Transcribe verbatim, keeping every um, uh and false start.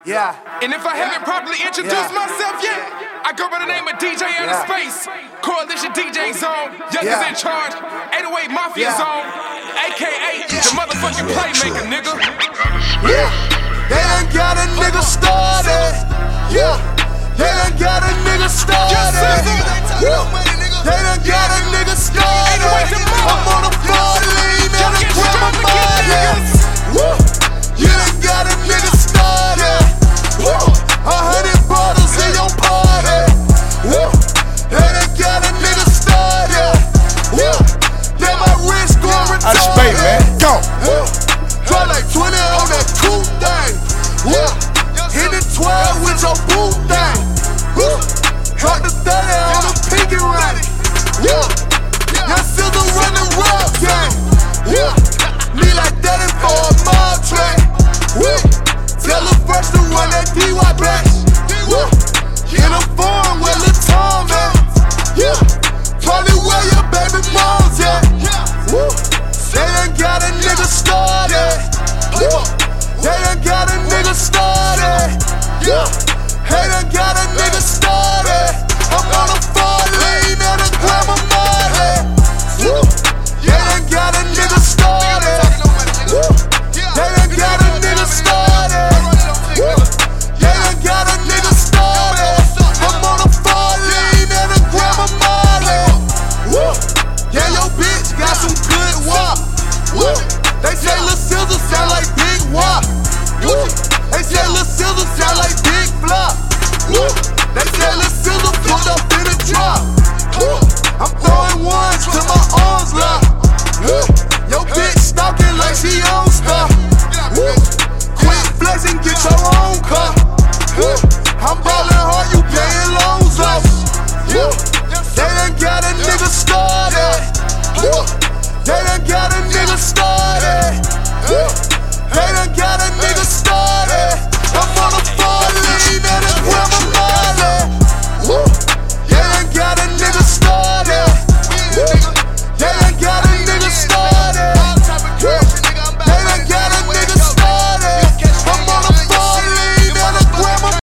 Yeah. And if I haven't properly introduced Yeah. myself yet, I go by the name of D J Outer Yeah. Space, Coalition D J Zone, Youngers Yeah. in Charge, eight oh eight Mafia Yeah. Zone, aka the motherfucking playmaker, nigga. Yeah. They done got a nigga started. Yeah. They done got a nigga started. Woo. They done got a nigga started. I'm on the floor, lean and I grab my body. Woo. You done got a nigga started. Woo. A hundred bottles in your party. Woo. They done got a nigga started. Woo. Then my wrist going retarded. Out of space, man. Go. Woo. Try like twenty on that cool thing. Woo. Hit the twelve with your boot thing. Woo. Drop the thirty on the pinky ring. Yeah. Your sister running rough game. Yeah. Me like that for a mob track. Woo. Tell the first to run that D Y back. Woo. In a foreign where Lil Tom at. Yeah. Probably where your baby mom's at. Woo. They done got a nigga started. Woo. They done got a nigga started. Yeah. They done got a nigga started. I'm on the floor, lean and I grab my money. Woo. They done got a nigga started. Woo. They done got a nigga started. Woo. They done got a nigga started. I'm on the floor, lean and I grab my money. Woo. Yeah, your bitch got some good wop. Woo. They say Lil Scissor sound like Big Wop. Woo. They say Lil Scissor sound like Big Flop. Woo. They say Lil Scissor pulled up in a drop. Woo. I'm throwing ones till my arms lock. Woo. Your bitch stalking like she on stuff. Woo. Quit flexing, get your own car. Woo. I'm ballin' hard, you paying loans off. Woo. They done got a nigga started. Woo. They done got a nigga started. Woo.